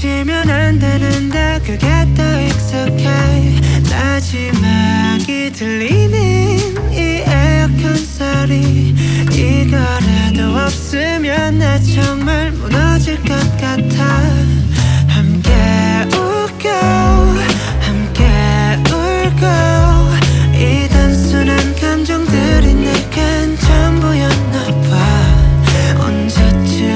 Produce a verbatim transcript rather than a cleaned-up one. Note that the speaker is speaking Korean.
잊으면 안 되는데 그게 더 익숙해. 마지막이 들리는 이 에어컨 소리